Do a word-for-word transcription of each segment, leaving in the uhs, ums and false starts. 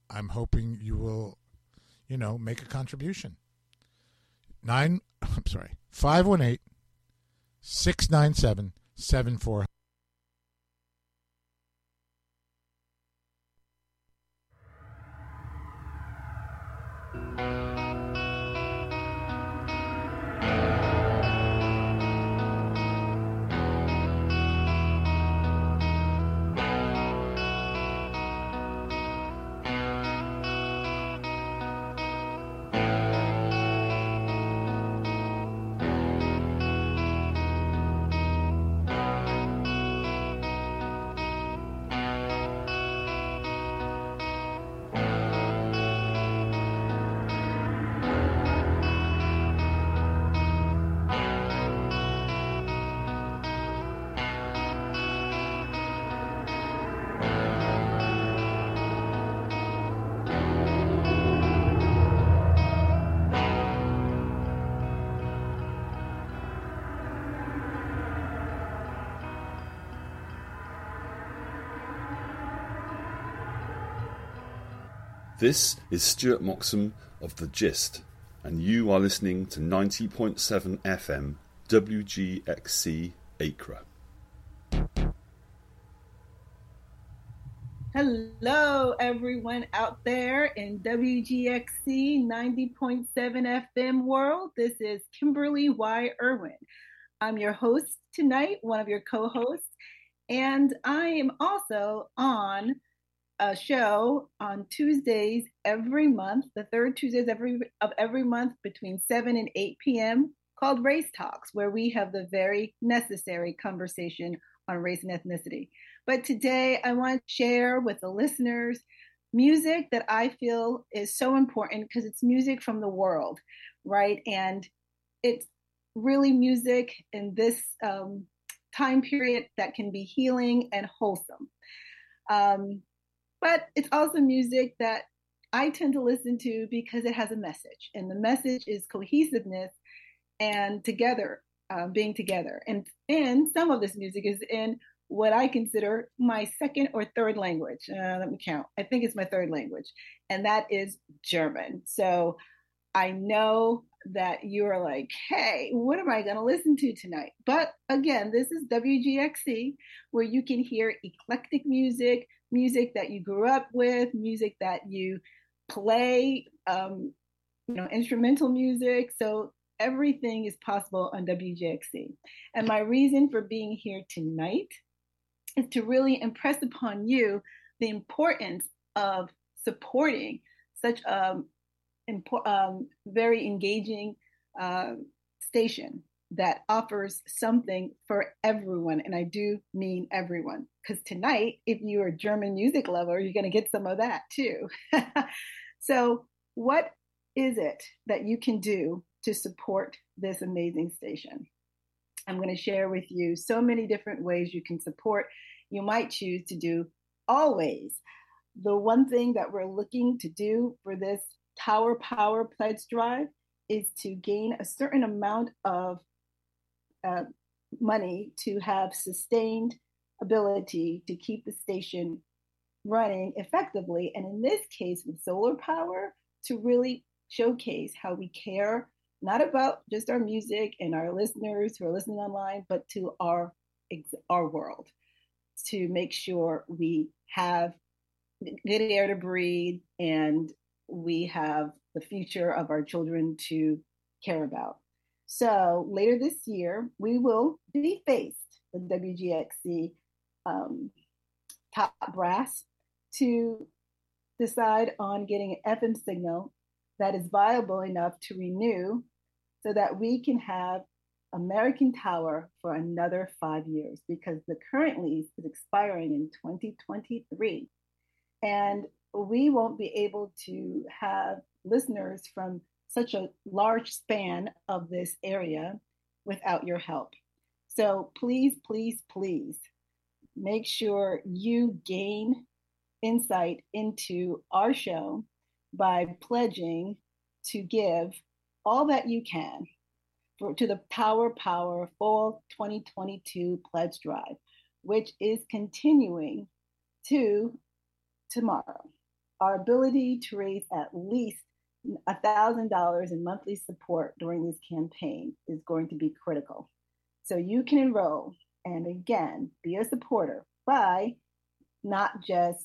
I'm hoping you will, you know, make a contribution. Nine, I'm sorry, five one eight, six nine seven, seven four. This is Stuart Moxham of The Gist, and you are listening to ninety point seven F M W G X C Acre. Hello, everyone out there in W G X C ninety point seven F M world. This is Kimberly Y. Irwin. I'm your host tonight, one of your co-hosts, and I am also on a show on Tuesdays every month, the third Tuesdays every of every month between seven and eight p.m. called Race Talks, where we have the very necessary conversation on race and ethnicity. But today I want to share with the listeners music that I feel is so important because it's music from the world, right? And it's really music in this um, time period that can be healing and wholesome. Um, But it's also music that I tend to listen to because it has a message. And the message is cohesiveness and together, uh, being together. And, and some of this music is in what I consider my second or third language. Uh, let me count. I think it's my third language. And that is German. So I know that you're like, hey, what am I going to listen to tonight? But again, this is W G X C, where you can hear eclectic music, music that you grew up with, music that you play, um, you know, instrumental music. So everything is possible on W G X C. And my reason for being here tonight is to really impress upon you the importance of supporting such a impo- um, very engaging uh, station that offers something for everyone. And I do mean everyone, because tonight, if you're a German music lover, you're going to get some of that too. So what is it that you can do to support this amazing station? I'm going to share with you so many different ways you can support. You might choose to do always. The one thing that we're looking to do for this Tower Power Pledge Drive is to gain a certain amount of uh, money to have sustained ability to keep the station running effectively. And in this case, with solar power, to really showcase how we care, not about just our music and our listeners who are listening online, but to our, our world, to make sure we have good air to breathe and we have the future of our children to care about. So later this year, we will be faced, the W G X C um, top brass, to decide on getting an F M signal that is viable enough to renew so that we can have American Tower for another five years because the current lease is expiring in twenty twenty-three. And we won't be able to have listeners from such a large span of this area without your help. So please, please, please make sure you gain insight into our show by pledging to give all that you can for, to the Power Power Fall twenty twenty-two Pledge Drive, which is continuing to tomorrow. our ability to raise at least one thousand dollars in monthly support during this campaign is going to be critical. So you can enroll and again, be a supporter by not just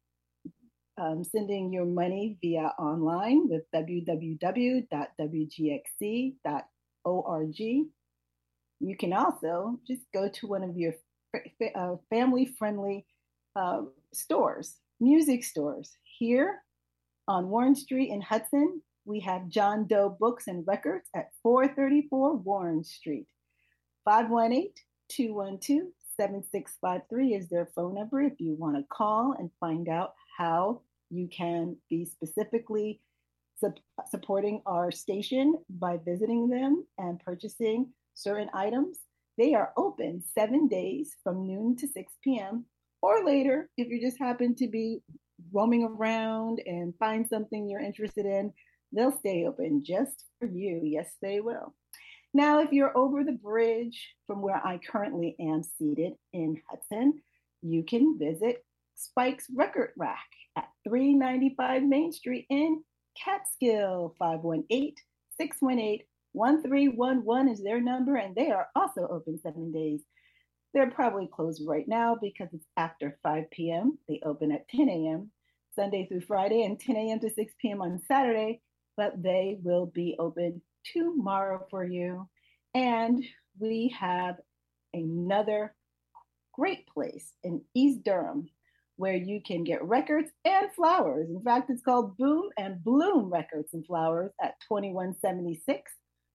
um, sending your money via online with w w w dot w g x c dot org. You can also just go to one of your uh, family-friendly uh, stores, music stores. Here on Warren Street in Hudson, we have John Doe Books and Records at four thirty-four Warren Street. five one eight, two one two, seven six five three is their phone number if you want to call and find out how you can be specifically su- supporting our station by visiting them and purchasing certain items. They are open seven days from noon to six p.m. or later if you just happen to be roaming around and find something you're interested in. They'll stay open just for you. Yes, they will. Now, if you're over the bridge from where I currently am seated in Hudson, you can visit Spike's Record Rack at three ninety-five Main Street in Catskill. five one eight, six one eight, one three one one is their number, and they are also open seven days. They're probably closed right now because it's after five p.m. They open at ten a.m. Sunday through Friday and ten a.m. to six p.m. on Saturday, but they will be open tomorrow for you. And we have another great place in East Durham where you can get records and flowers. In fact, it's called Boom and Bloom Records and Flowers at twenty-one seventy-six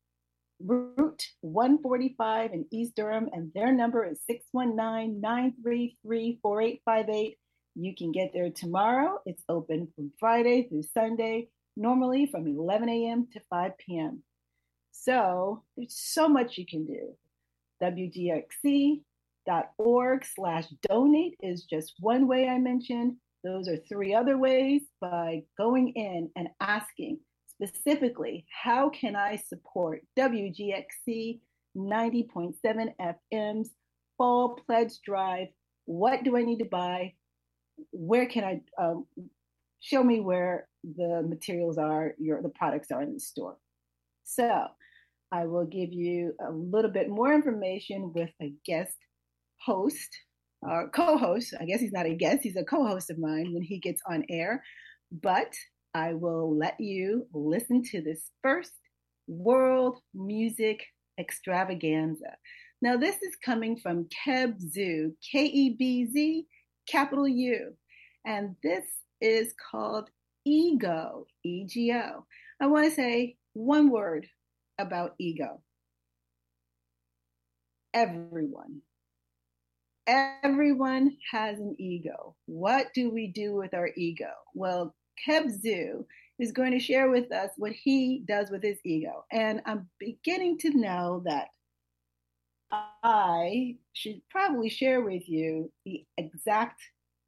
Route one forty-five in East Durham, and their number is six one nine, nine three three, four eight five eight. You can get there tomorrow. It's open from Friday through Sunday, normally from eleven a.m. to five p.m. So there's so much you can do. W G X C dot org slash donate is just one way I mentioned. Those are three other ways by going in and asking specifically, how can I support W G X C ninety point seven F M's Fall Pledge Drive? What do I need to buy? Where can I, um, show me where the materials are, your the products are in the store. So I will give you a little bit more information with a guest host, or co-host. I guess he's not a guest, he's a co-host of mine when he gets on air. But I will let you listen to this first world music extravaganza. Now, this is coming from Kebzu, K E B Z, capital U. And this is called Ego, E G O. I want to say one word about ego. Everyone. Everyone has an ego. What do we do with our ego? Well, Kebzu is going to share with us what he does with his ego. And I'm beginning to know that I should probably share with you the exact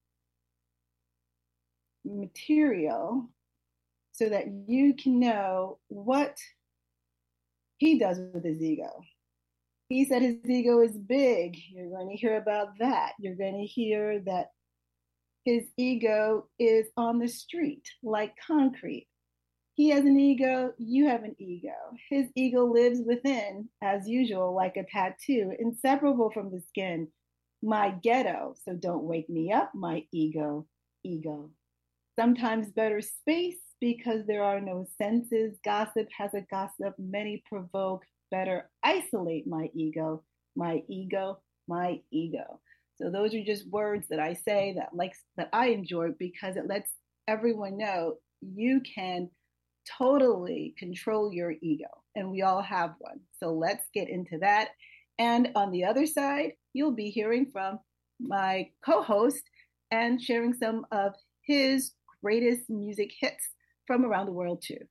material so that you can know what he does with his ego. He said his ego is big. You're going to hear about that. You're going to hear that his ego is on the street like concrete. He has an ego, you have an ego. His ego lives within, as usual, like a tattoo, inseparable from the skin. My ghetto, so don't wake me up, my ego, ego. Sometimes better space because there are no senses. Gossip has a gossip, many provoke. Better isolate my ego, my ego, my ego. So those are just words that I say that likes that I enjoy because it lets everyone know you can totally control your ego, and we all have one. So let's get into that. And on the other side, you'll be hearing from my co-host and sharing some of his greatest music hits from around the world too.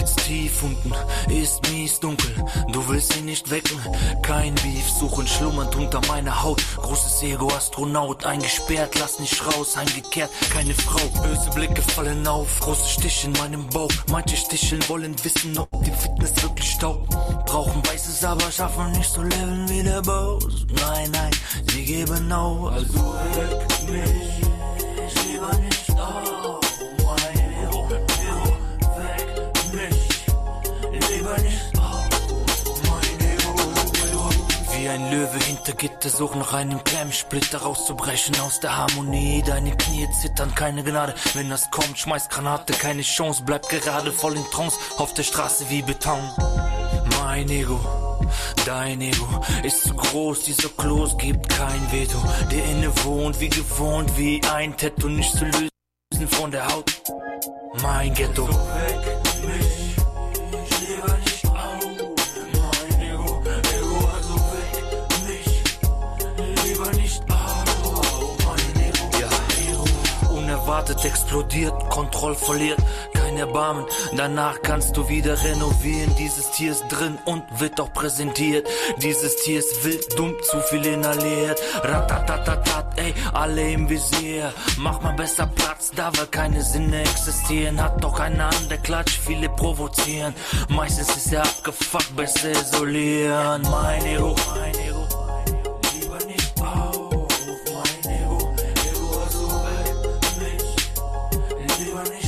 sitzt tief unten, ist mies dunkel, du willst ihn nicht wecken. Kein Beef, suchen schlummernd unter meiner Haut. Großes Ego, Astronaut, eingesperrt, lass nicht raus, heimgekehrt, keine Frau. Böse Blicke fallen auf, große Stiche in meinem Bauch. Manche sticheln, wollen wissen, ob die Fitness wirklich taugt. Brauchen Weißes, aber schaffen nicht so leben wie der Boss. Nein, nein, sie geben auf. Also weck mich, ich lieber nicht auf. Mein Ego, Ego, weck mich, lieber nicht auf. Mein Ego, Ego. Wie ein Löwe hinter Gitter, such nach einem Klemmsplitter rauszubrechen aus der Harmonie. Deine Knie zittern, keine Gnade. Wenn das kommt, schmeiß Granate, keine Chance. Bleib gerade voll in Trance, auf der Straße wie Beton. Mein Ego, dein Ego ist zu groß, dieser Kloß gibt kein Veto. Der inne wohnt wie gewohnt, wie ein Tattoo, nicht zu lösen von der Haut. Mein Ghetto. So weg mich, ich lebe nicht auf. Mein Ego, Ego, also weg mich, lieber nicht auf. Mein Ego, ja, Ego. Unerwartet explodiert, Kontroll verliert. Erbarmen. Danach kannst du wieder renovieren. Dieses Tier ist drin und wird auch präsentiert. Dieses Tier ist wild, dumm, zu viel inhaliert. Ratatatatat, ey, alle im Visier. Mach mal besser Platz, da weil keine Sinne existieren. Hat doch einer an der Klatsch, viele provozieren. Meistens ist er abgefuckt, besser isolieren. Mein Ego, mein Ego. Lieber nicht auf, mein Ego. Ego, also weg mich. Lieber nicht.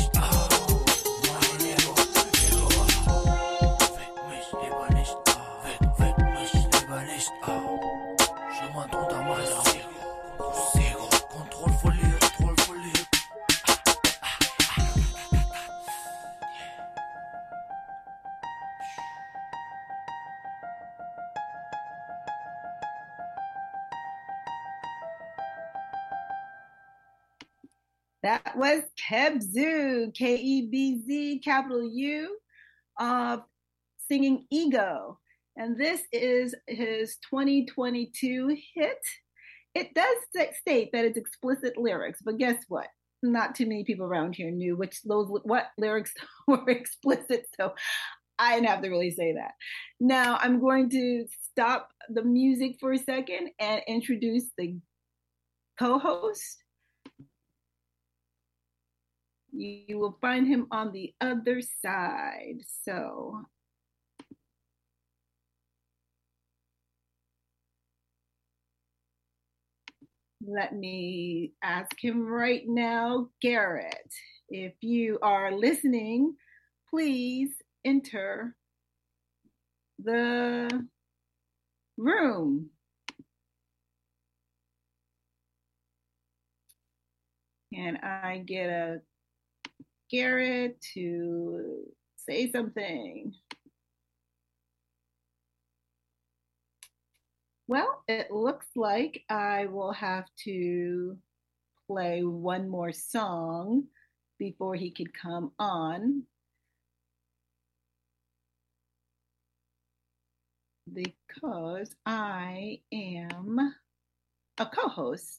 That was Kebzu, K E B Z, capital U, uh, singing Ego. And this is his twenty twenty-two hit. It does state that it's explicit lyrics, but guess what? Not too many people around here knew which those what lyrics were explicit, so I didn't have to really say that. Now I'm going to stop the music for a second and introduce the co-host. You will find him on the other side. So let me ask him right now, Garrett, if you are listening, please enter the room. Can I get a Garrett to say something? Well, it looks like I will have to play one more song before he could come on, because I am a co-host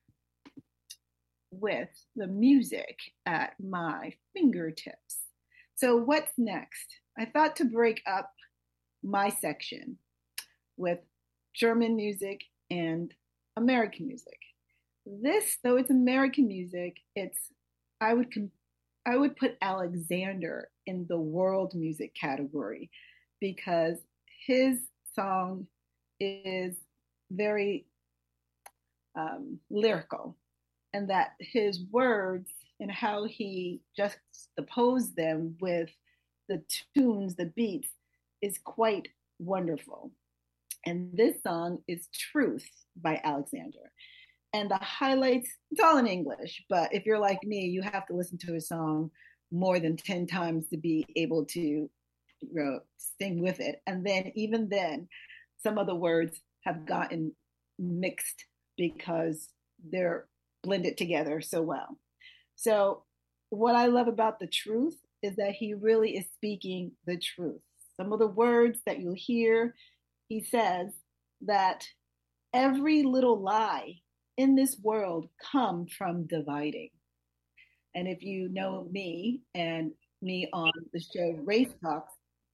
with the music at my fingertips. So what's next? I thought to break up my section with German music and American music. This, though it's American music, it's I would I would put Alexander in the world music category, because his song is very um, lyrical, and that his words and how he juxtaposed them with the tunes, the beats, is quite wonderful. And this song is Truth by Alexander. And the highlights, it's all in English, but if you're like me, you have to listen to a song more than ten times to be able to, you know, sing with it. And then even then, some of the words have gotten mixed because they're blended together so well. So what I love about The Truth is that he really is speaking the truth. Some of the words that you'll hear, he says that every little lie in this world come from dividing. And if you know me and me on the show Race Talks.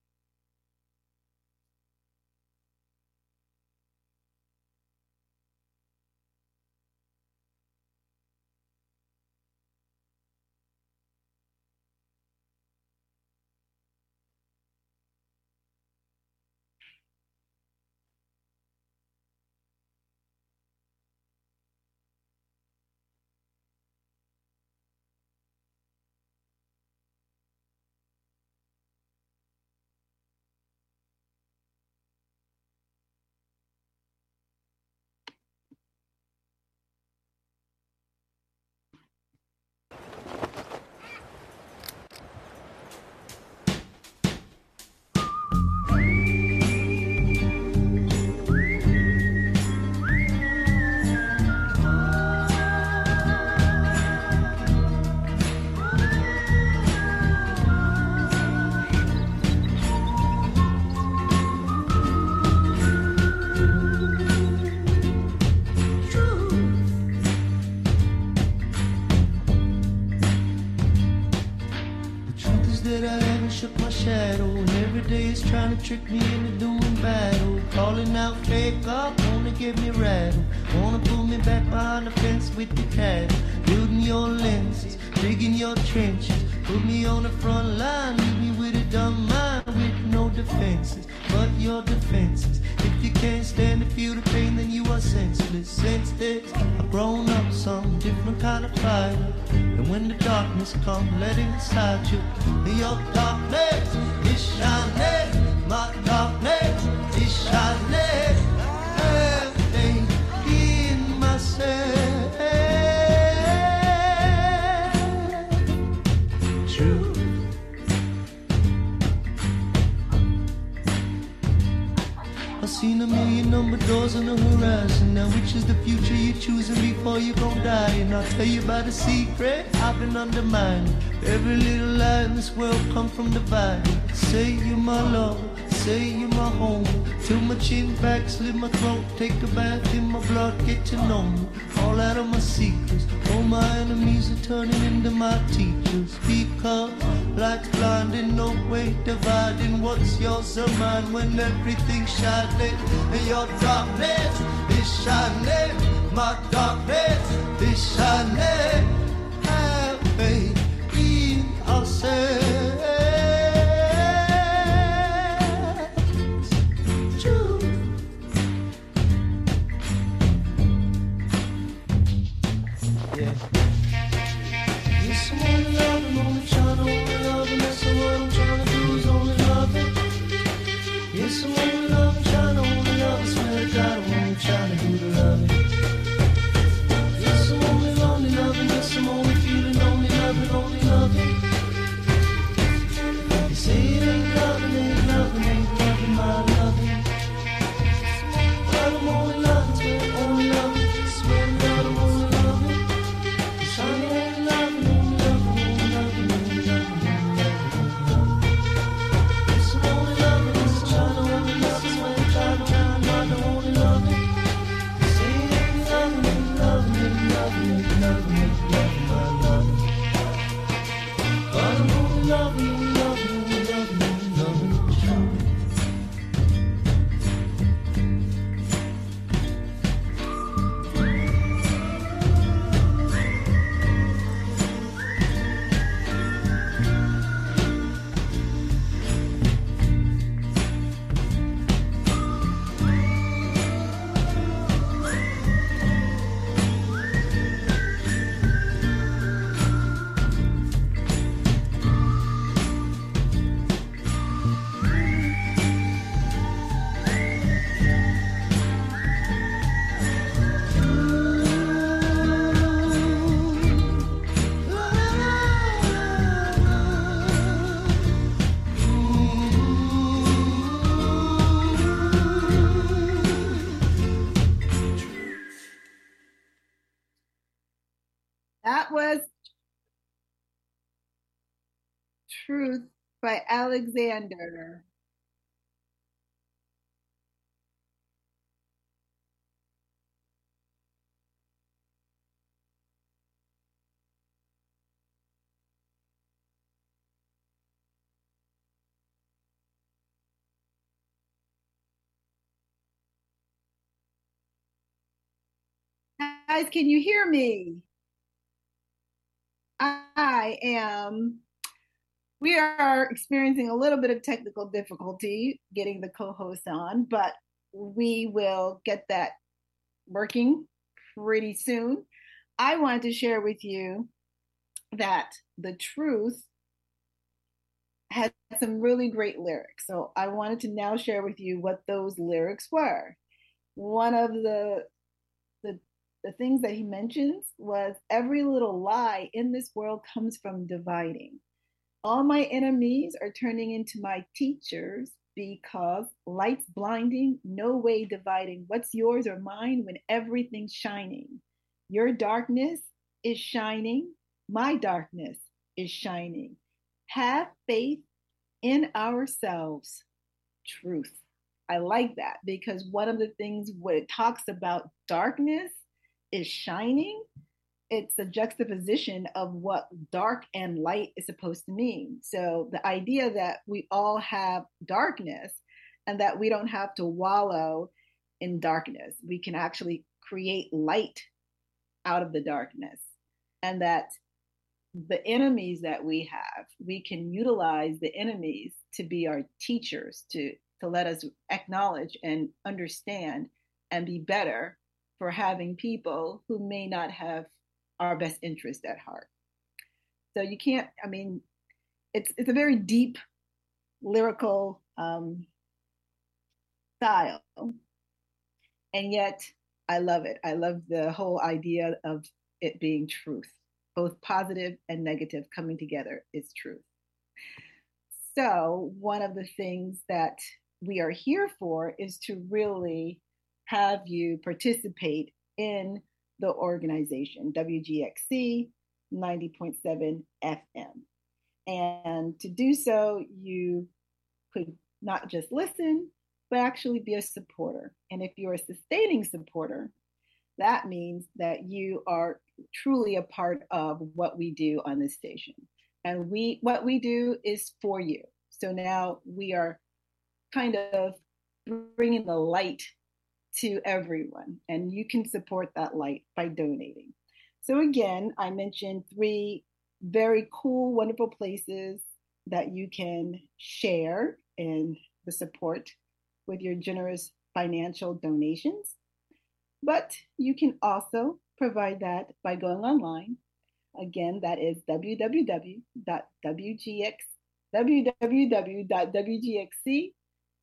Trick me into doing battle, calling out fake up, wanna get me rattled, wanna pull me back behind the fence with the cattle, building your lenses, digging your trenches, put me on the front line, leave me with a dumb mind, with no defenses, but your defenses, if you can't stand to feel the pain, then you are senseless, senseless, I've grown up some different kind of fighter, and when the darkness comes, let it inside you, your darkness is shining. My darkness is shining, everything in myself. True. I've seen a million number doors on the horizon. Now which is the future you're choosing before you gon' die? And I'll tell you about a secret I've been undermining. Every little lie in this world come from dividing. Say you're my lover, say you're my home. Till my chin back, slit my throat, take a bath in my blood, get to know me. All out of my secrets, all my enemies are turning into my teachers. Because light's blinding, no way dividing what's yours or mine when everything's shining. And your darkness is shining, my darkness is shining. Have faith in ourselves. That was Truth by Alexander. Guys, can you hear me? I am, we are experiencing a little bit of technical difficulty getting the co-host on, but we will get that working pretty soon. I wanted to share with you that The Truth had some really great lyrics. So I wanted to now share with you what those lyrics were. One of the the the things that he mentions was, every little lie in this world comes from dividing. All my enemies are turning into my teachers, because light's blinding, no way dividing what's yours or mine when everything's shining. Your darkness is shining, my darkness is shining. Have faith in ourselves. Truth. I like that, because one of the things when it talks about darkness is shining, it's a juxtaposition of what dark and light is supposed to mean. So the idea that we all have darkness and that we don't have to wallow in darkness. We can actually create light out of the darkness, and that the enemies that we have, we can utilize the enemies to be our teachers, to, to let us acknowledge and understand and be better for having people who may not have our best interest at heart. So you can't, I mean, it's it's a very deep lyrical um, style, and yet I love it. I love the whole idea of it being truth. Both positive and negative coming together is truth. So one of the things that we are here for is to really have you participate in the organization, W G X C ninety point seven F M. And to do so, you could not just listen, but actually be a supporter. And if you're a sustaining supporter, that means that you are truly a part of what we do on this station. And we, what we do is for you. So now we are kind of bringing the light to everyone, and you can support that light by donating. So again, I mentioned three very cool, wonderful places that you can share in the support with your generous financial donations. But you can also provide that by going online. Again, that is w w w dot w g x w w w dot w g x c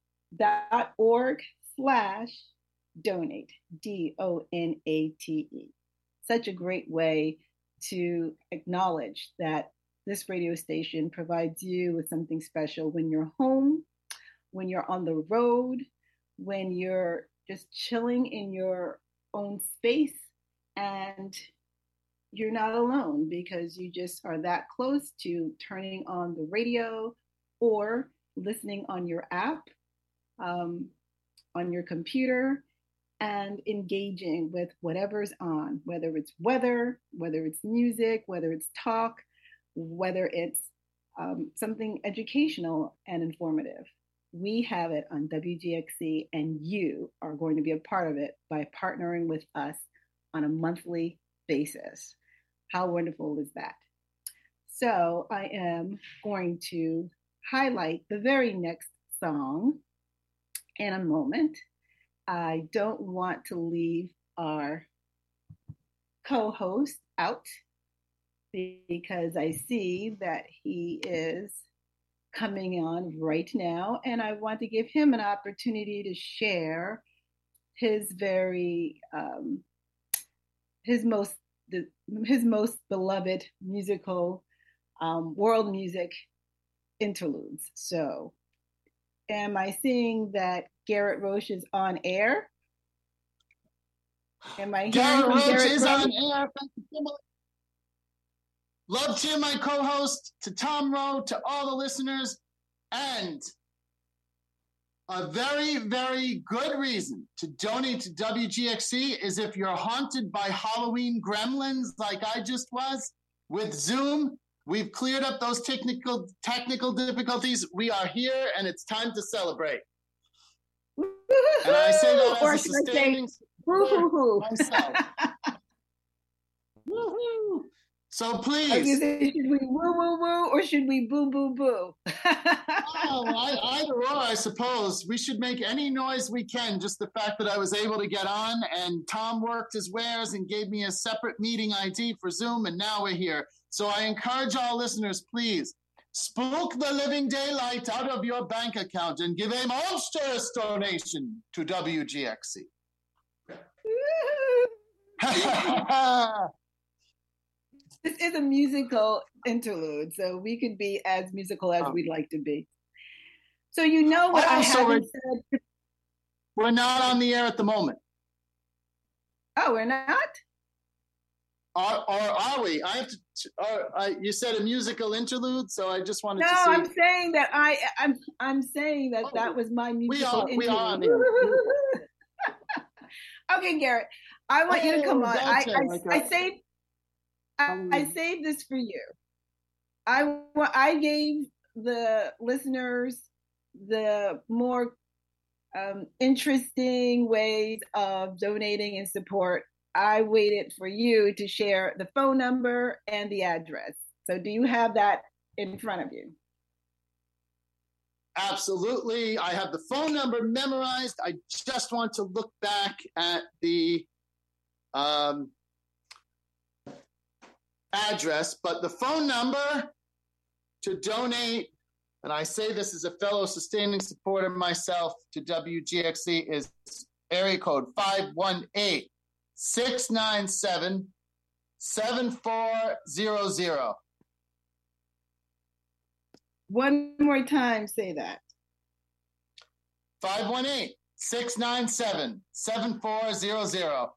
dot org slash donate, D O N A T E. Such a great way to acknowledge that this radio station provides you with something special when you're home, when you're on the road, when you're just chilling in your own space, and you're not alone because you just are that close to turning on the radio or listening on your app, um, on your computer, and engaging with whatever's on, whether it's weather, whether it's music, whether it's talk, whether it's um, something educational and informative. We have it on W G X C, and you are going to be a part of it by partnering with us on a monthly basis. How wonderful is that? So I am going to highlight the very next song in a moment. I don't want to leave our co-host out because I see that he is coming on right now, and I want to give him an opportunity to share his very um, his most the, his most beloved musical um, world music interludes. So, am I seeing that Garrett Roche is on air? Am I Garrett hearing Roche Garrett is Roche? on air. Love to my co-host, to Tom Rowe, to all the listeners, and a very, very good reason to donate to W G X C is if you're haunted by Halloween gremlins like I just was. With Zoom, we've cleared up those technical technical difficulties. We are here, and it's time to celebrate. And I say that Or as a should I say, sustaining hoo, hoo, hoo. myself. Woo. So I was please. gonna say, should we woo woo woo or should we boo boo boo? Oh, I, either or, I suppose. We should make any noise we can. Just the fact that I was able to get on, and Tom worked his wares and gave me a separate meeting I D for Zoom, and now we're here. So I encourage all listeners, please, spook the living daylight out of your bank account and give a monstrous donation to W G X C. This is a musical interlude, so we could be as musical as Oh. we'd like to be. So you know what Oh, I so haven't we're- said. We're not on the air at the moment. Oh, we're not? Or, or are we? I have to. Or, I, you said a musical interlude, so I just wanted No, to see. I'm saying that I I'm I'm saying that Oh, that was my musical are- we interlude. are on the Okay, Garrett, I want you to come Oh, on. I gotcha, I, okay. I saved I, I saved this for you. I wa- I gave the listeners the more um, interesting ways of donating and support. I waited for you to share the phone number and the address. So do you have that in front of you? Absolutely. I have the phone number memorized. I just want to look back at the um, address, but the phone number to donate, and I say this as a fellow sustaining supporter myself to W G X C, is area code five one eight, six nine seven, seven four zero zero. One more time, say that. five one eight, six nine seven, seven four zero zero.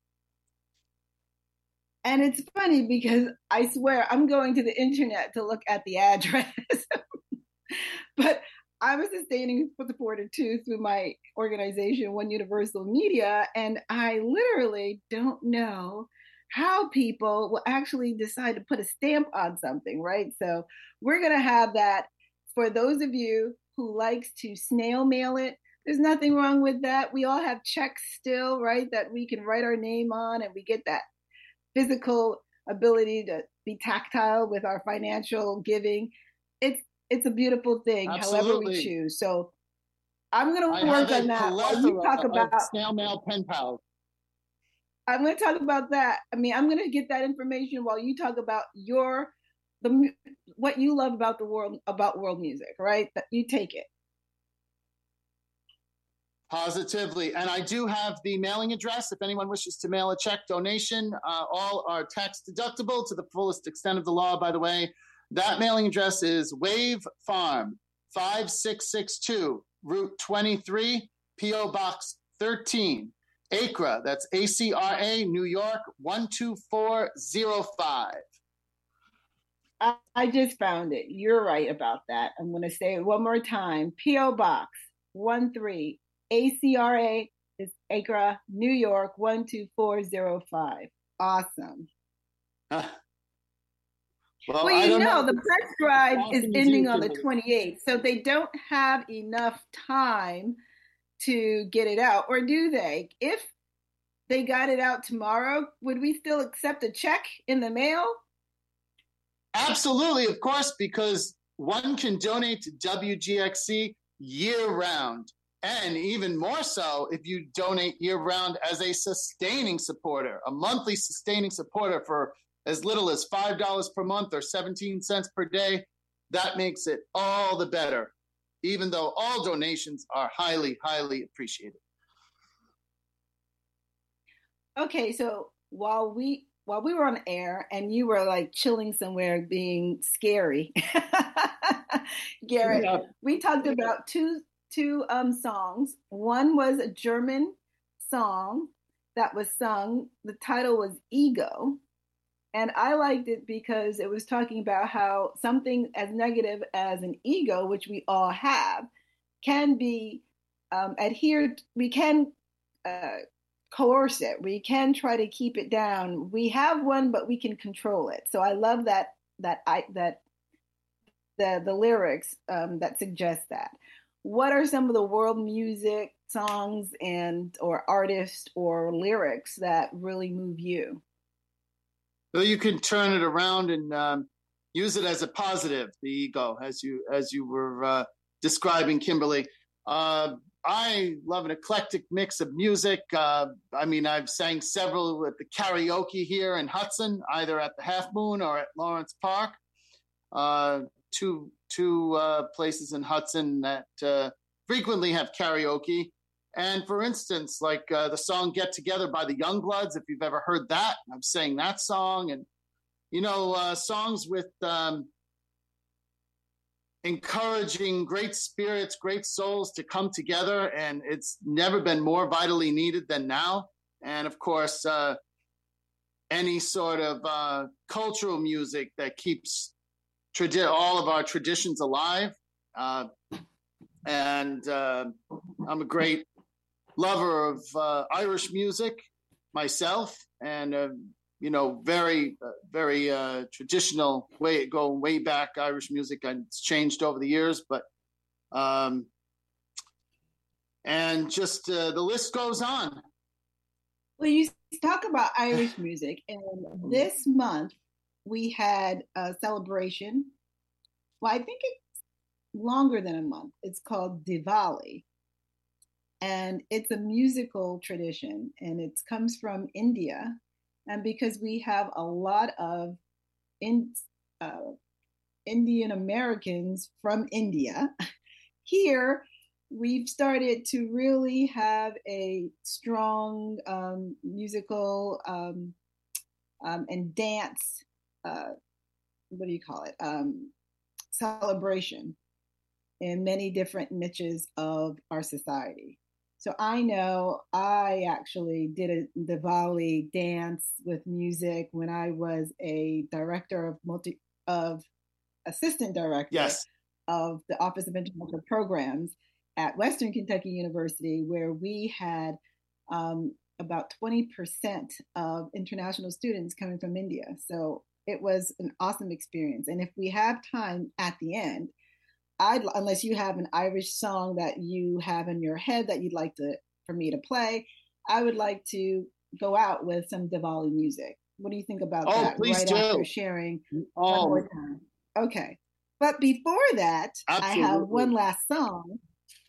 And it's funny because I swear I'm going to the internet to look at the address. But I'm a sustaining supporter too through my organization, One Universal Media, and I literally don't know how people will actually decide to put a stamp on something, right? So we're going to have that for those of you who likes to snail mail it. There's nothing wrong with that. We all have checks still, right, that we can write our name on, and we get that physical ability to be tactile with our financial giving. It's it's a beautiful thing, Absolutely. however we choose. So I'm going I to work have on a that while you talk plethora about. of snail mail pen pals. I'm going to talk about that. I mean, I'm going to get that information while you talk about your the what you love about the world about world music, right? That you take it. Positively. And I do have the mailing address. If anyone wishes to mail a check donation, uh, all are tax deductible to the fullest extent of the law, by the way. That mailing address is Wave Farm, five six six two, Route twenty-three, P O Box thirteen, Acra, that's A C R A, New York, one two four zero five. I, I just found it. You're right about that. I'm going to say it one more time. P O Box one three, A C R A is Acra, New York, one two four zero five. Awesome. Huh. Well, Well, I you don't know, know. the press drive is Awesome ending as on the you can. twenty-eighth, so they don't have enough time to get it out, or do they? If they got it out tomorrow, would we still accept a check in the mail? Absolutely, of course, because one can donate to W G X C year-round. And even more so if you donate year-round as a sustaining supporter, a monthly sustaining supporter for as little as five dollars per month or seventeen cents per day. That makes it all the better, even though all donations are highly, highly appreciated. Okay, so while we while we were on air and you were like chilling somewhere being scary, Garrett, Yeah. we talked about two two um songs. One was a German song that was sung. The title was Ego. And I liked it because it was talking about how something as negative as an ego, which we all have, can be um, adhered. We can uh, coerce it. We can try to keep it down. We have one, but we can control it. So I love that that I that the the lyrics um, that suggest that. What are some of the world music songs and or artists or lyrics that really move you? So you can turn it around and um, use it as a positive, the ego, as you as you were uh, describing, Kimberly. Uh, I love an eclectic mix of music. Uh, I mean, I've sang several at the karaoke here in Hudson, either at the Half Moon or at Lawrence Park. Uh, two two uh, places in Hudson that uh, frequently have karaoke. And for instance, like uh, the song Get Together by the Youngbloods, if you've ever heard that, I'm saying that song. And, you know, uh, songs with um, encouraging great spirits, great souls to come together. And it's never been more vitally needed than now. And of course, uh, any sort of uh, cultural music that keeps tradi- all of our traditions alive. Uh, and uh, I'm a great lover of uh, Irish music myself, and uh, you know, very, uh, very uh, traditional way going way back Irish music. And it's changed over the years, but um, and just uh, the list goes on. Well, you talk about Irish music, and this month we had a celebration. Well, I think it's longer than a month. It's called Diwali. And it's a musical tradition, and it comes from India. And because we have a lot of in, uh, Indian Americans from India, here we've started to really have a strong um, musical um, um, and dance, uh, what do you call it, um, celebration in many different niches of our society. So I know I actually did a Diwali dance with music when I was a director of multi of assistant director yes. of the Office of International Programs at Western Kentucky University, where we had um, about twenty percent of international students coming from India. So it was an awesome experience. And if we have time at the end, I'd, unless you have an Irish song that you have in your head that you'd like to for me to play, I would like to go out with some Diwali music. What do you think about oh, that? Please right do. After sharing oh. one more time. Okay. But before that, Absolutely. I have one last song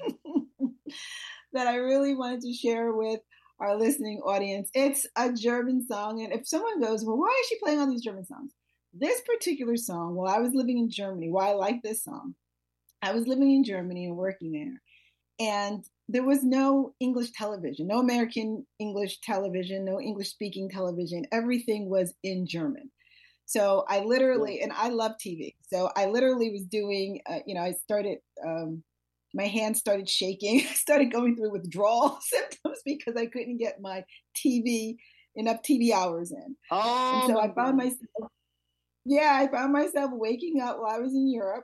that I really wanted to share with our listening audience. It's a German song. And if someone goes, well, why is she playing all these German songs? This particular song, while I was living in Germany, why I like this song, I was living in Germany and working there, and there was no English television, no American English television, no English speaking television. Everything was in German. So I literally, and I love T V. So I literally was doing, uh, you know, I started, um, my hands started shaking. I started going through withdrawal symptoms because I couldn't get my T V, enough T V hours in. Oh, and so I found myself, yeah, I found myself waking up while I was in Europe,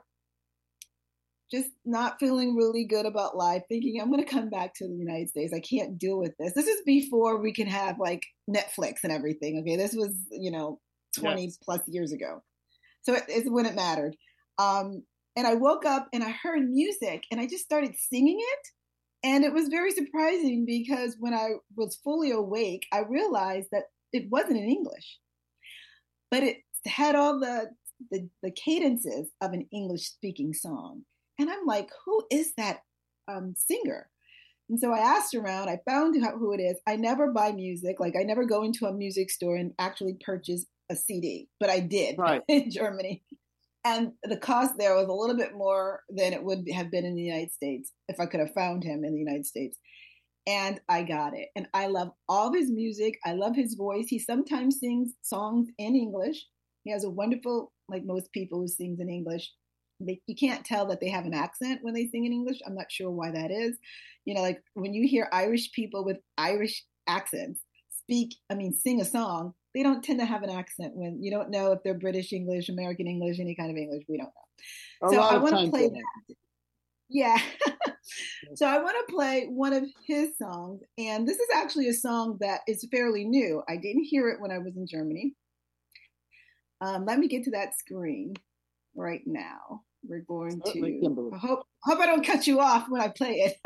just not feeling really good about life, thinking I'm going to come back to the United States. I can't deal with this. This is before we can have like Netflix and everything. Okay. This was, you know, twenty yes. plus years ago. So it, it's when it mattered. Um, and I woke up and I heard music and I just started singing it. And it was very surprising because when I was fully awake, I realized that it wasn't in English, but it had all the, the, the cadences of an English speaking song. And I'm like, who is that um, singer? And so I asked around, I found who it is. I never buy music. Like I never go into a music store and actually purchase a C D, but I did right. in Germany. And the cost there was a little bit more than it would have been in the United States if I could have found him in the United States. And I got it. And I love all of his music. I love his voice. He sometimes sings songs in English. He has a wonderful, like most people who sings in English, They, you can't tell that they have an accent when they sing in English. I'm not sure why that is. You know, like when you hear Irish people with Irish accents speak, I mean, sing a song, they don't tend to have an accent when you don't know if they're British English, American English, any kind of English. We don't know. A so lot I of want to time play that. Yeah. So I want to play one of his songs. And this is actually a song that is fairly new. I didn't hear it when I was in Germany. Um, let me get to that screen right now. We're going to, I hope, hope I don't cut you off when I play it.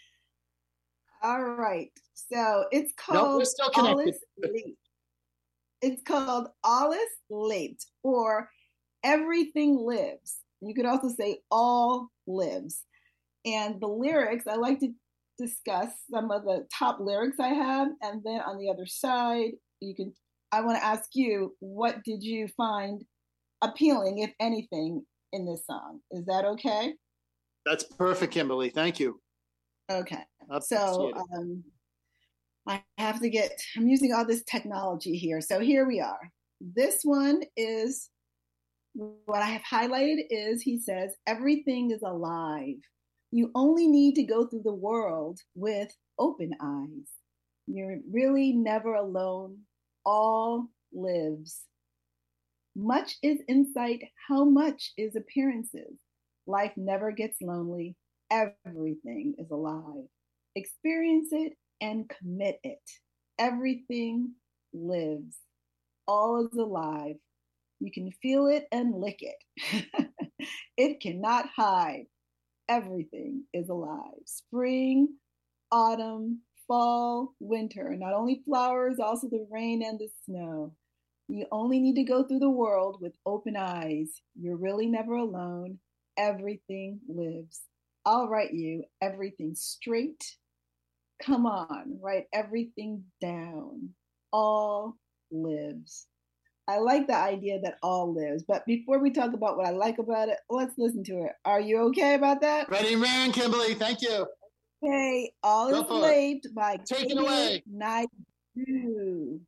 All right. So it's called nope, we're still connected. Alles Lieb. It's called Alles lebt, or Everything Lives. You could also say All Lives. And the lyrics, I like to discuss some of the top lyrics I have, and then on the other side, you can. I want to ask you, what did you find appealing, if anything, in this song? Is that okay? That's perfect, Kimberly. Thank you. Okay. So um, I have to get, I'm using all this technology here. So here we are. This one is, what I have highlighted is, he says, everything is alive. You only need to go through the world with open eyes. You're really never alone. All lives. Much is insight. How much is appearances? Life never gets lonely. Everything is alive. Experience it and commit it. Everything lives. All is alive. You can feel it and lick it. It cannot hide. Everything is alive. Spring, autumn, fall, winter. Not only flowers, also the rain and the snow. You only need to go through the world with open eyes. You're really never alone. Everything lives. I'll write you everything straight. Come on, write everything down. All lives. I like the idea that all lives, but before we talk about what I like about it, let's listen to it. Are you okay about that? Ready, man, Kimberly. Thank you. Okay, All Go is for it. lebt by Take it away. Naidu.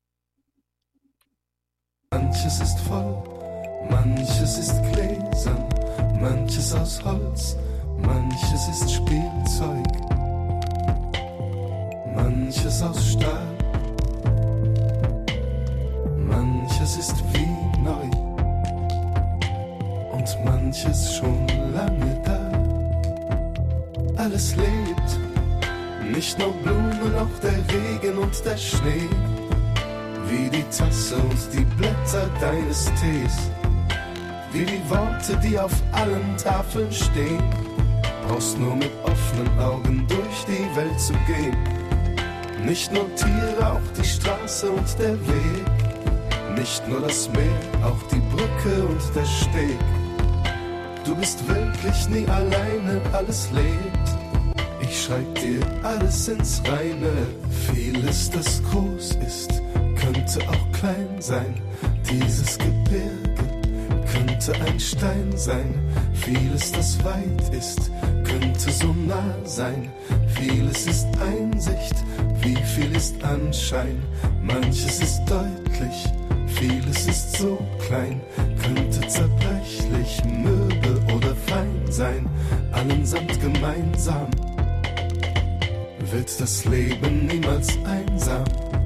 Manches ist voll, manches ist gläsern, manches aus Holz, manches ist Spielzeug, manches aus Stahl, manches ist wie neu und manches schon lange da. Alles lebt, nicht nur Blumen, auch der Regen und der Schnee, wie die Tasse und die Blätter deines Tees, wie die Worte, die auf allen Tafeln stehen. Brauchst nur mit offenen Augen durch die Welt zu gehen. Nicht nur Tiere, auch die Straße und der Weg. Nicht nur das Meer, auch die Brücke und der Steg. Du bist wirklich nie alleine, alles lebt. Ich schreib dir alles ins Reine. Vieles, das groß ist, könnte auch klein sein. Dieses Gebirge könnte ein Stein sein. Vieles, das weit ist, könnte so nah sein. Vieles ist Einsicht, wie viel ist Anschein. Manches ist deutlich, vieles ist so klein. Könnte zerbrechlich, mürbe oder fein sein. Allen samt gemeinsam wird das Leben niemals einsam.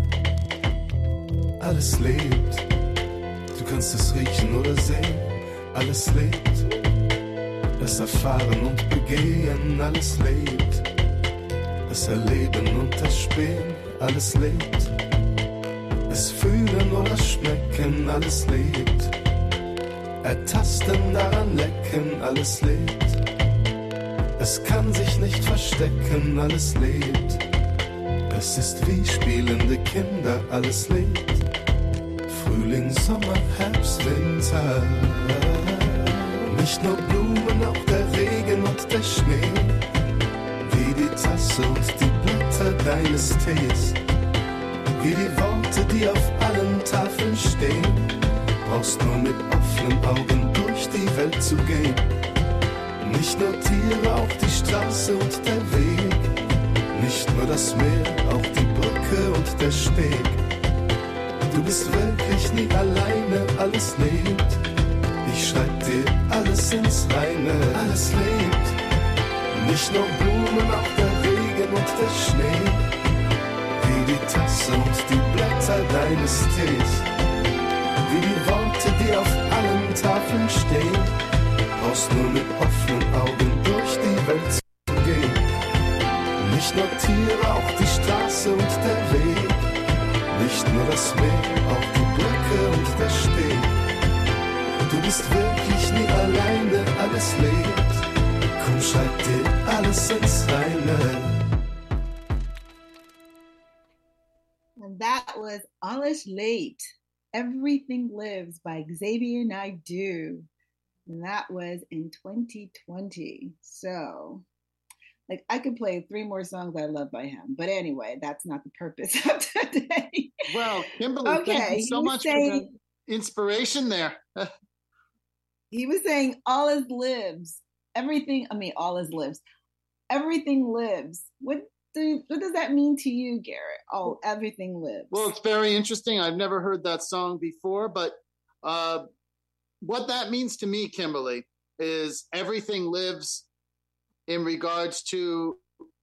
Alles lebt, du kannst es riechen oder sehen. Alles lebt, das Erfahren und Begehen. Alles lebt, das Erleben und das Spähen. Alles lebt, es fühlen oder schmecken. Alles lebt, ertasten, daran lecken. Alles lebt, es kann sich nicht verstecken. Alles lebt, es ist wie spielende Kinder. Alles lebt, Frühling, Sommer, Herbst, Winter. Nicht nur Blumen, auch der Regen und der Schnee. Wie die Tasse und die Blätter deines Tees. Wie die Worte, die auf allen Tafeln stehen. Brauchst nur mit offenen Augen durch die Welt zu gehen. Nicht nur Tiere, auch die Straße und der Weg. Nicht nur das Meer, auch die Brücke und der Steg. Du bist wirklich nie alleine, alles lebt. Ich schreib dir alles ins Reine. Alles lebt, nicht nur Blumen, auch der Regen und der Schnee. Wie die Tasse und die Blätter deines Tees. Wie die Worte, die auf allen Tafeln stehen. Brauchst nur mit offenen Augen durch die Welt zu gehen. Nicht nur Tiere, auch die Straße und der Weg. Nicht nur das Meer, auch die Brücke und der Steg. Du bist wirklich nie alleine, alles lebt. Komm, schreib dir alles ins Reine. And that was Alles Late, Everything Lives by Xavier Naidoo. And that was in twenty twenty. So, like, I could play three more songs I love by him. But anyway, that's not the purpose of today. Well, Kimberly, okay, thank you so much saying, for the inspiration there. He was saying, all is lives. Everything, I mean, all is lives. Everything lives. What do, what does that mean to you, Garrett? Oh, everything lives. Well, it's very interesting. I've never heard that song before, but uh, what that means to me, Kimberly, is everything lives in regards to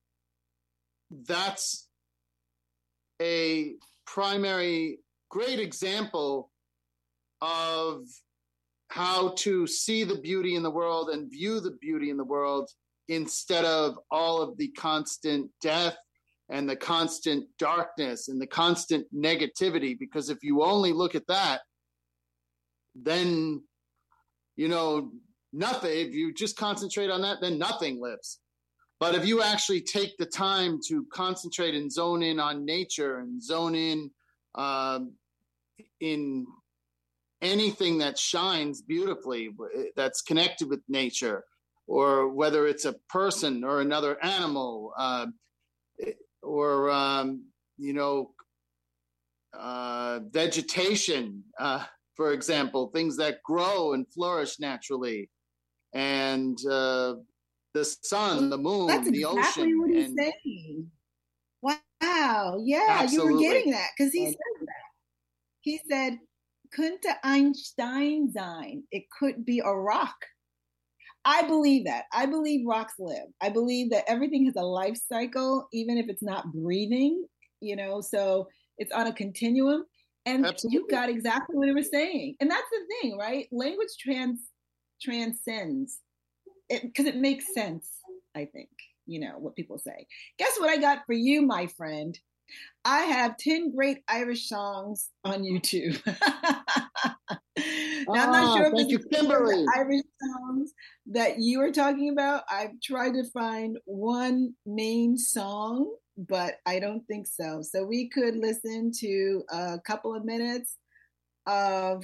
that's a primary great example of how to see the beauty in the world and view the beauty in the world instead of all of the constant death and the constant darkness and the constant negativity. Because if you only look at that, then, you know, nothing, if you just concentrate on that, then nothing lives. But if you actually take the time to concentrate and zone in on nature and zone in um, in anything that shines beautifully, that's connected with nature, or whether it's a person or another animal, uh, or, um, you know, uh, vegetation, uh, for example, things that grow and flourish naturally, and uh, the sun, the moon, That's the exactly ocean. What he's and, saying. Wow. Yeah, Absolutely. You were getting that because he said that. He said, könnte ein Stein sein. It could be a rock. I believe that. I believe rocks live. I believe that everything has a life cycle, even if it's not breathing, you know, so it's on a continuum. And Absolutely. You got exactly what he was saying. And that's the thing, right? Language trans transcends it because it makes sense, I think, you know, what people say. Guess what I got for you, my friend? I have ten great Irish songs on YouTube. Now, I'm not Ah, sure if thank this you, is Kimberly. the Irish songs that you were talking about. I've tried to find one main song, but I don't think so. So we could listen to a couple of minutes of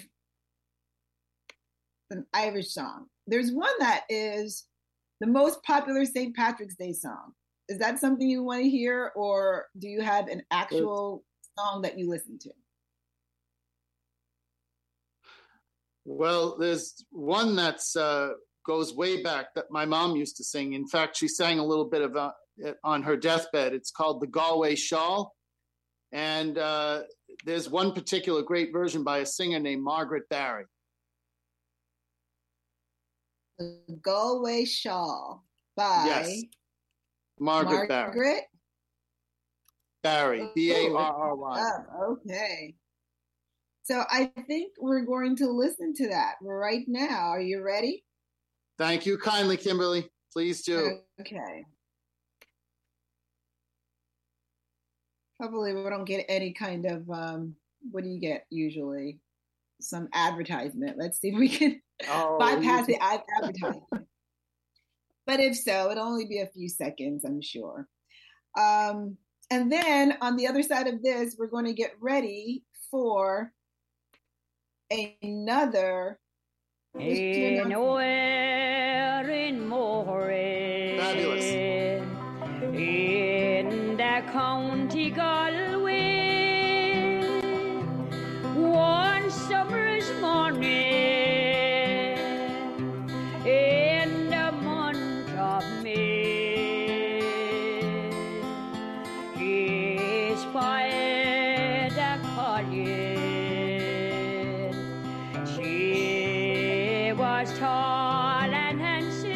an Irish song. There's one that is the most popular Saint Patrick's Day song. Is that something you want to hear, or do you have an actual song that you listen to? Well, there's one that's uh, goes way back that my mom used to sing. In fact, she sang a little bit of uh, it on her deathbed. It's called the Galway Shawl. And uh, there's one particular great version by a singer named Margaret Barry. The Galway Shawl by yes. Margaret, Margaret Barry. Barry, B A R R Y. Oh, okay. So I think we're going to listen to that right now. Are you ready? Thank you kindly, Kimberly. Please do. Okay. Hopefully we don't get any kind of, um, what do you get usually? Some advertisement. Let's see if we can oh, bypass the advertisement. But if so, it'll only be a few seconds, I'm sure. Um, and then on the other side of this, we're going to get ready for another. Nowhere in Moray. Fabulous. In the county Galway, one summer's morning. Tall and handsome,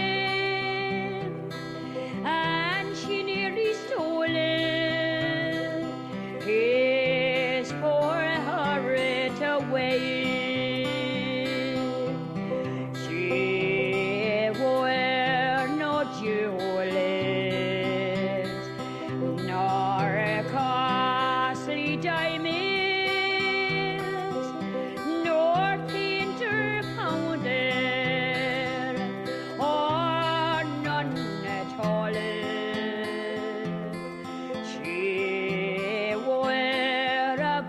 and she nearly stole his poor heart away. She wore no jewels, nor costly diamonds, nor painter powder, or none at all. She wore a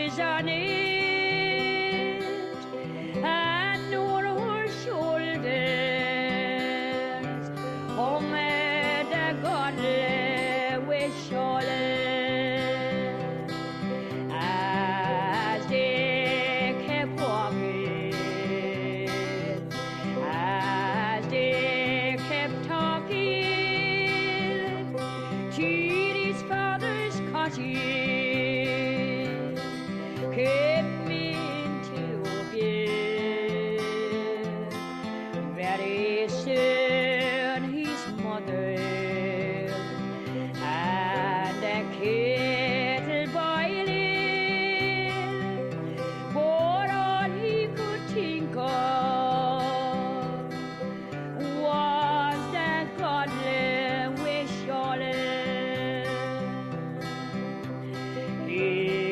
is on it, and on her shoulders hung the godly with Charlotte. As they kept walking, as they kept talking, Judy's father's cottage kept me into view. Very soon his mother and the kettle boiling, but all he could think of was that godly with Charlotte. He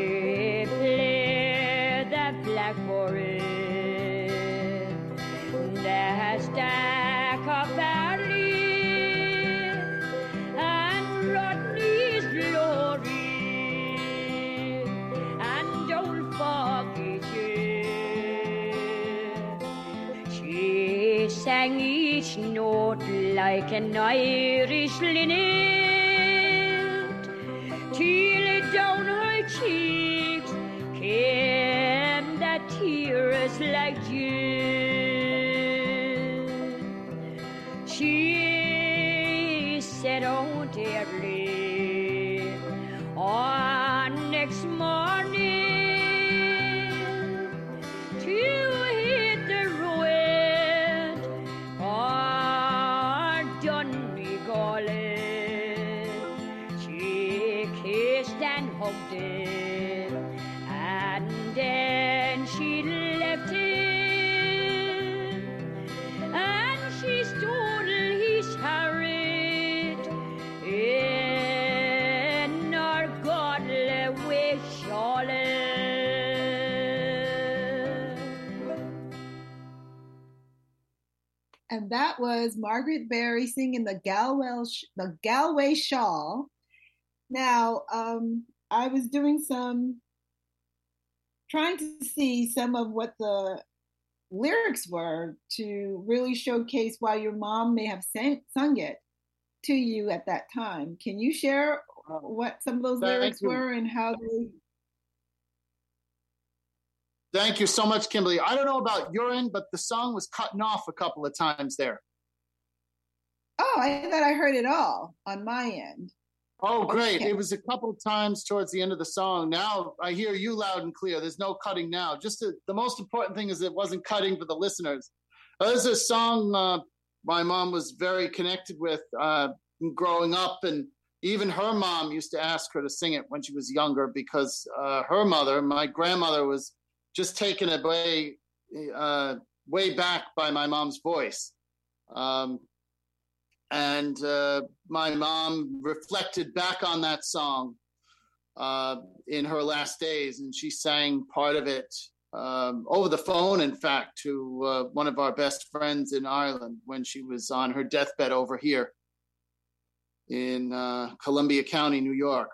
played the black forest, the stack of barley, and Rodney's glory, and don't forget it. She sang each note like an Irish linnet, till down her cheeks came the tears like dew. She said, oh dearly, on next morning to hit the road or Donegal. She kissed and hugged it, and then she left him, and she stole his chariot in our godly with Charlotte. And that was Margaret Berry singing the Galway, the Galway Shawl. Now, um, I was doing some, trying to see some of what the lyrics were to really showcase why your mom may have sang, sung it to you at that time. Can you share what some of those Thank lyrics you. were and how they... Thank you so much, Kimberly. I don't know about your end, but the song was cutting off a couple of times there. Oh, I thought I heard it all on my end. Oh, great. Okay. It was a couple of times towards the end of the song. Now I hear you loud and clear. There's no cutting now. Just to, the most important thing is it wasn't cutting for the listeners. Uh, This is a song uh, my mom was very connected with uh, growing up, and even her mom used to ask her to sing it when she was younger because uh, her mother, my grandmother, was just taken away uh, way back by my mom's voice. Um, and uh, my mom reflected back on that song uh, in her last days, and she sang part of it um, over the phone, in fact, to uh, one of our best friends in Ireland when she was on her deathbed over here in uh, Columbia County, New York.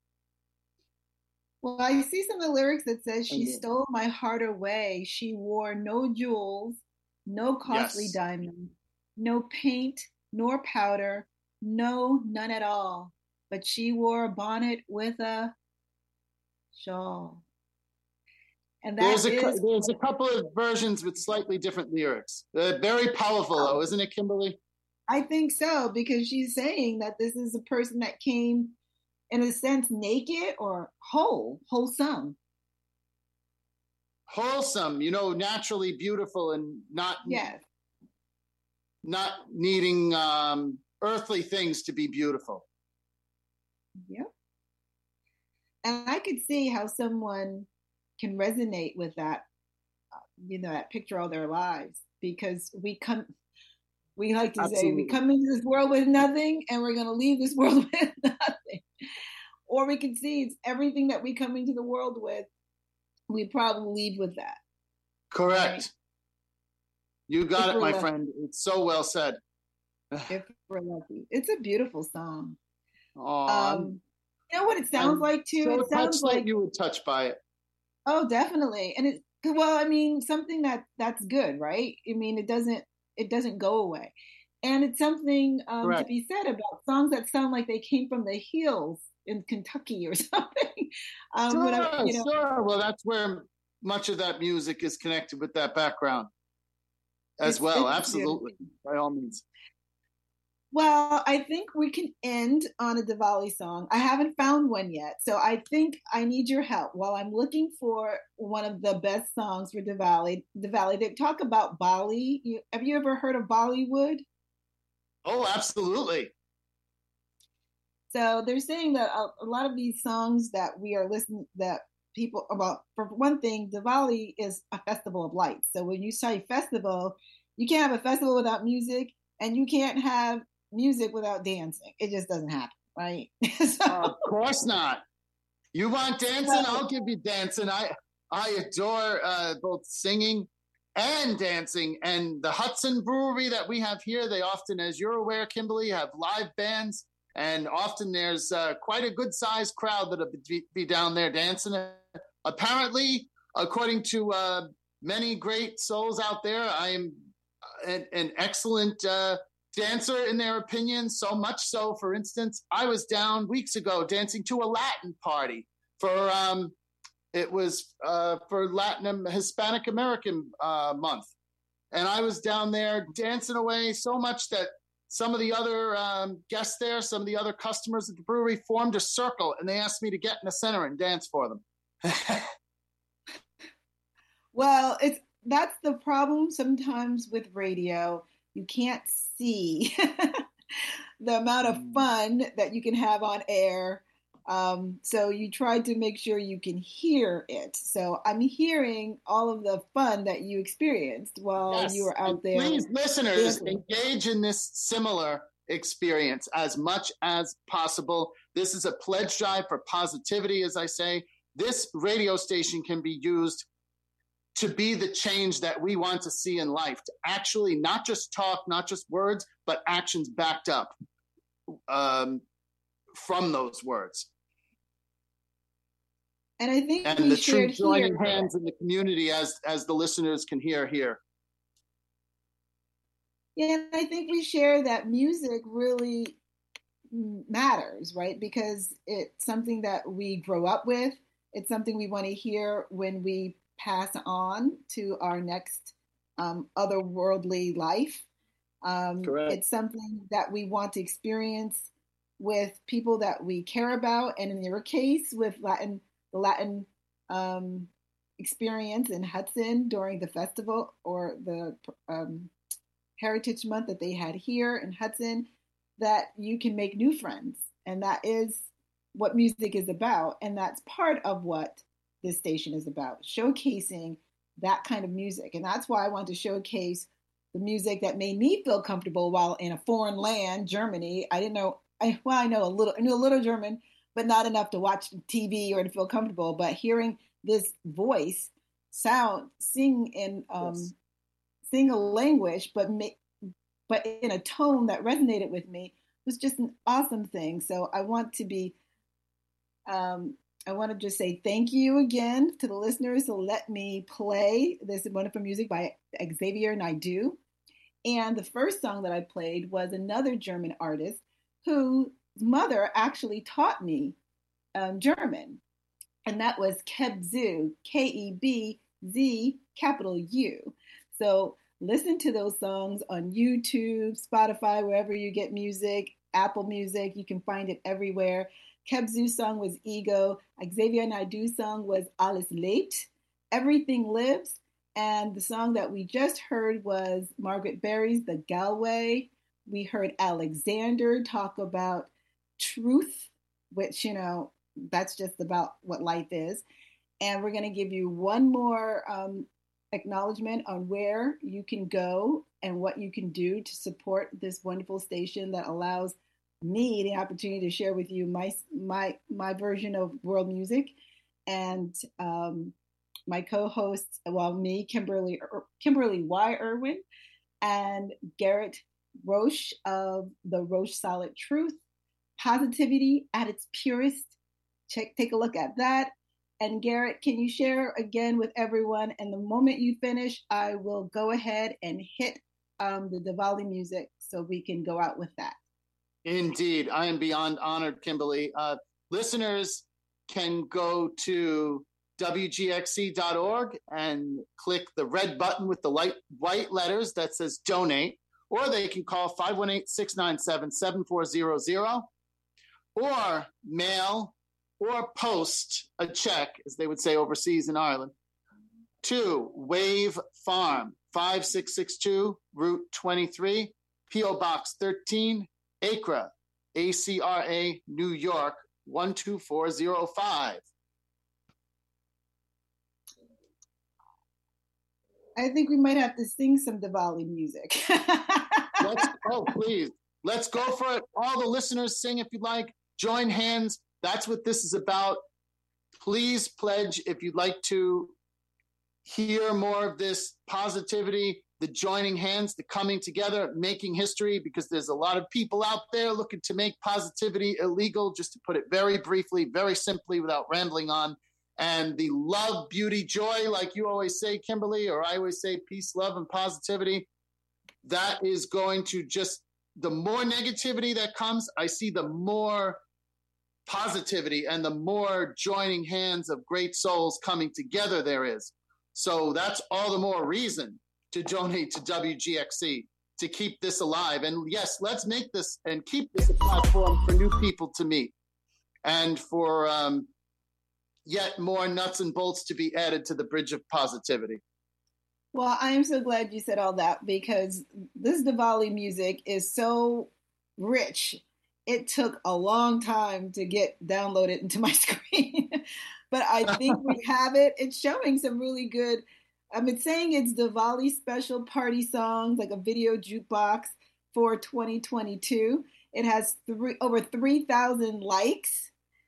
Well, I see some of the lyrics that says she Mhm. stole my heart away. She wore no jewels, no costly Yes. diamonds, no paint nor powder, no, none at all. But she wore a bonnet with a shawl. And that There's a, is, cou- there's a couple of versions with slightly different lyrics. Uh, very powerful, though, isn't it, Kimberly? I think so, because she's saying that this is a person that came, in a sense, naked or whole, wholesome. Wholesome, you know, naturally beautiful and not Yes. not needing um, earthly things to be beautiful. Yep. And I could see how someone can resonate with that, uh, you know, that picture all their lives, because we come, we like to say, Absolutely. we come into this world with nothing and we're going to leave this world with nothing. Or we can see it's everything that we come into the world with, we probably leave with that. Correct. Right. You got If it, we're my lucky. friend. It's so well said. If we're lucky. It's a beautiful song. Oh, Um, you know what it sounds like too? so It sounds touched that like you were touched by it. Oh, definitely. And it, well, I mean, something that that's good, right? I mean, it doesn't, it doesn't go away. And it's something um, to be said about songs that sound like they came from the hills in Kentucky or something. um, sure, I, you know, sure. Well, that's where much of that music is connected with that background as it's, well. it's Absolutely, beautiful. By all means. Well, I think we can end on a Diwali song. I haven't found one yet, so I think I need your help while I'm looking for one of the best songs for Diwali. Diwali, they talk about Bolly. You, have you ever heard of Bollywood? Oh, absolutely. So they're saying that a, a lot of these songs that we are listening, that people about, for one thing, Diwali is a festival of lights. So when you say festival, you can't have a festival without music, and you can't have music without dancing. It just doesn't happen, right? so, uh, of course not. You want dancing? I'll give you dancing. I I adore uh, both singing and dancing. And the Hudson Brewery that we have here, they often, as you're aware, Kimberly, have live bands. And often there's uh, quite a good-sized crowd that'll be, be down there dancing. Apparently, according to uh, many great souls out there, I am an, an excellent uh, dancer in their opinion, so much so, for instance, I was down weeks ago dancing to a Latin party for, um, it was uh, for Latin Hispanic American uh, month. And I was down there dancing away so much that some of the other um, guests there, some of the other customers at the brewery formed a circle, and they asked me to get in the center and dance for them. Well, it's that's the problem sometimes with radio. You can't see the amount of fun that you can have on air. Um, so you try to make sure you can hear it. So I'm hearing all of the fun that you experienced while yes. you were out and there. Please, listeners, dancing. engage in this similar experience as much as possible. This is a pledge drive for positivity, as I say. This radio station can be used to be the change that we want to see in life, to actually not just talk, not just words, but actions backed up um, from those words. And I think and we the shared true joining here, hands in the community, as as the listeners can hear here. Yeah, and I think we share that music really matters, right? Because it's something that we grow up with. It's something we want to hear when we pass on to our next um, otherworldly life. Um, Correct. It's something that we want to experience with people that we care about, and in your case, with Latin, the Latin um, experience in Hudson during the festival or the um, Heritage Month that they had here in Hudson, that you can make new friends, and that is what music is about, and that's part of what this station is about, showcasing that kind of music. And that's why I want to showcase the music that made me feel comfortable while in a foreign land, Germany. I didn't know, I, well, I know a little, I knew a little German, but not enough to watch T V or to feel comfortable. But hearing this voice sound, sing in, um, yes. sing a language, but ma- but in a tone that resonated with me was just an awesome thing. So I want to be, um, I want to just say thank you again to the listeners to let me play this wonderful music by Xavier Naidoo. And the first song that I played was another German artist whose mother actually taught me um, German. And that was Kebzu, K E B Z, capital U. So listen to those songs on YouTube, Spotify, wherever you get music, Apple Music. You can find it everywhere. Kebzu's song was Ego. Xavier Naidoo's song was Alles lebt, Everything Lives. And the song that we just heard was Margaret Berry's The Galway. We heard Alexander talk about truth, which, you know, that's just about what life is. And we're going to give you one more um, acknowledgement on where you can go and what you can do to support this wonderful station that allows me the opportunity to share with you my my my version of world music, and um, my co-hosts, well, me, Kimberly Kimberly Y. Irwin, and Garrett Roche of the Roche Solid Truth, positivity at its purest. Check, take a look at that. And Garrett, can you share again with everyone? And the moment you finish, I will go ahead and hit um, the Diwali music so we can go out with that. Indeed. I am beyond honored, Kimberly. Uh, listeners can go to W G X C dot org and click the red button with the light white letters that says donate, or they can call five one eight, six nine seven, seven four zero zero, or mail or post a check, as they would say overseas in Ireland, to Wave Farm, five six six two Route twenty-three, P O Box thirteen, Acra, A C R A, New York, one two four zero five. I think we might have to sing some Diwali music. Let's, oh, please. Let's go for it. All the listeners sing if you'd like. Join hands. That's what this is about. Please pledge if you'd like to hear more of this positivity, the joining hands, the coming together, making history, because there's a lot of people out there looking to make positivity illegal, just to put it very briefly, very simply, without rambling on. And the love, beauty, joy, like you always say, Kimberly, or I always say, peace, love, and positivity, that is going to just, the more negativity that comes, I see the more positivity and the more joining hands of great souls coming together there is. So that's all the more reason to donate to W G X C, to keep this alive. And yes, let's make this and keep this a platform for new people to meet, and for um, yet more nuts and bolts to be added to the bridge of positivity. Well, I am so glad you said all that, because this Diwali music is so rich. It took a long time to get downloaded into my screen, but I think we have it. It's showing some really good, I've been saying it's Diwali special party songs, like a video jukebox for twenty twenty-two. It has three, over three thousand likes.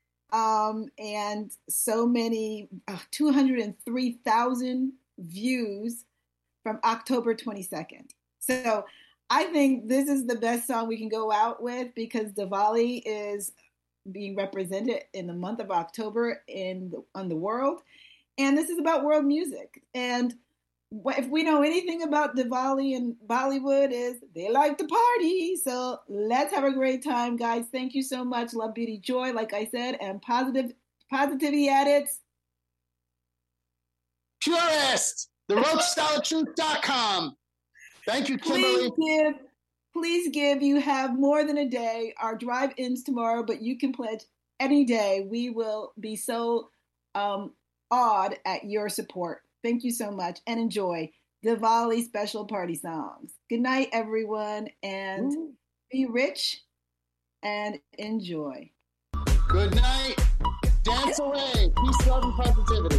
Um, and so many, uh, two hundred three thousand views from October twenty-second. So I think this is the best song we can go out with, because Diwali is being represented in the month of October in the, on the world. And this is about world music. And if we know anything about Diwali and Bollywood, is they like to party. So let's have a great time, guys. Thank you so much. Love, beauty, joy, like I said, and positive positivity at its purest. The road style truth dot com. Thank you, Kimberly. Please give, please give. You have more than a day. Our drive ends tomorrow, but you can pledge any day. We will be so um, awed at your support. Thank you so much, and enjoy Diwali special party songs. Good night, everyone, and Ooh. Be rich and enjoy. Good night. Dance away. Peace, love, and positivity.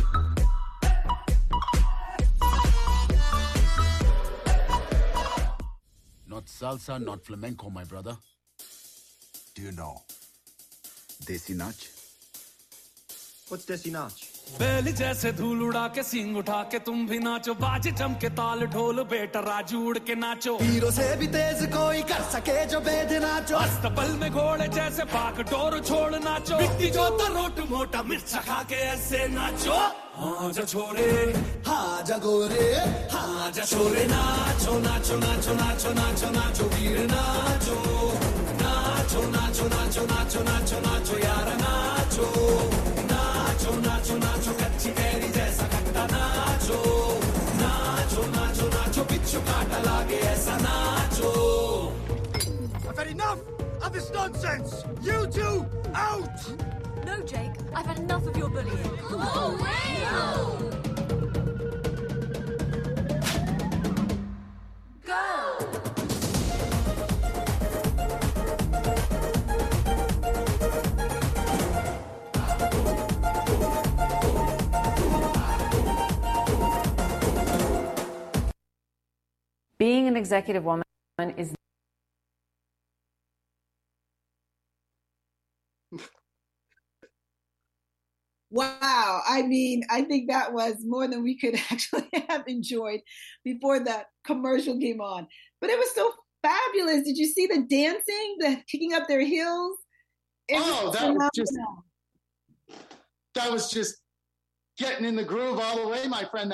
Not salsa, not flamenco, my brother. Do you know Desi Nach? What's Desi Nach? बेल जैसे धूल उड़ा के सींग उठा के तुम भी नाचो बाजे चमके ताल ढोल बेटा राजू उड़ के नाचो हीरो से भी तेज कोई कर सके जो बेद नाचो अस्तबल में घोड़े जैसे पाक डोर छोड़ नाचो मिट्टी जो तो रोट मोटा मिर्च खा के ऐसे नाचो हाँ जा छोरे हाँ जा गोरे हाँ जा छोरे नाचो नाचो नाचो नाचो नाचो नाचो वीर नाचो नाचो नाचो नाचो नाचो नाचो नाचो यार नाचो नाचो नाचो नाचो कच्ची कैरी जैसा खट्टा नाचो नाचो नाचो नाचो बिच्छू काटा लागे ऐसा नाचो I've had enough of this nonsense. You two out. No, Jake. I've had enough of your bullying. Oh, wow. Go. Being an executive woman is Wow. I mean, I think that was more than we could actually have enjoyed before that commercial came on. But it was so fabulous. Did you see the dancing, the kicking up their heels? It oh, was that was just that was just getting in the groove all the way, my friend.